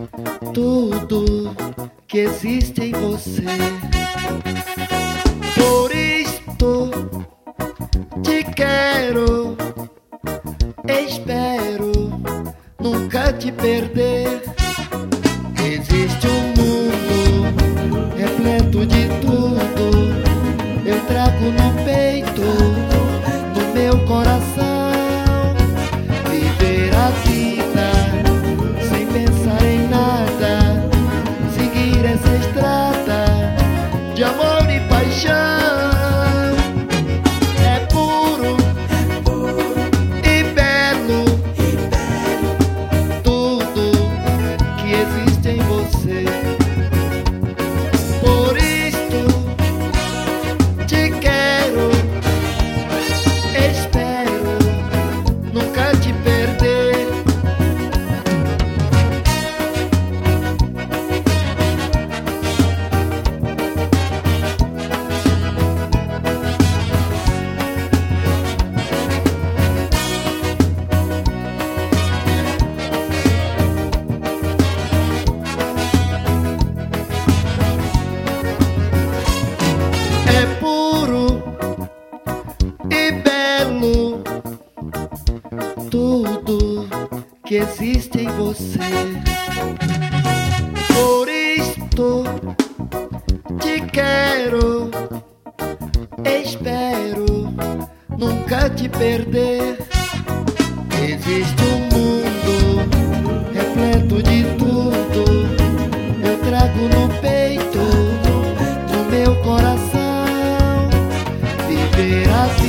tudo que existe em você. Por isto te quero, espero nunca te perder. Existe um mundo repleto de tudo, eu trago no peito, no meu coração. Viver a vida sem pensar em nada, seguir essa estrada de amor e paixão. É puro e belo tudo que existe em você. Por isto te quero, espero nunca te perder. É puro e belo tudo que existe em você. Por isto te quero, espero nunca te perder. Existe um mundo repleto de tudo, eu trago no peito, no meu coração. Viver a vida